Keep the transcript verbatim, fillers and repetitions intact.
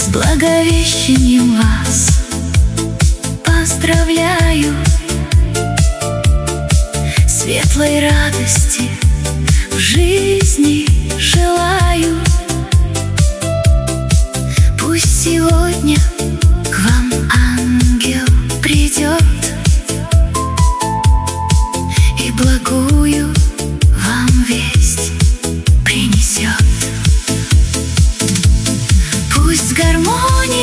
Благовещением вас поздравляю, светлой радости в жизни желаю. Пусть сегодня к вам ангел придет и благую вам весть принесет. Пусть с гармонией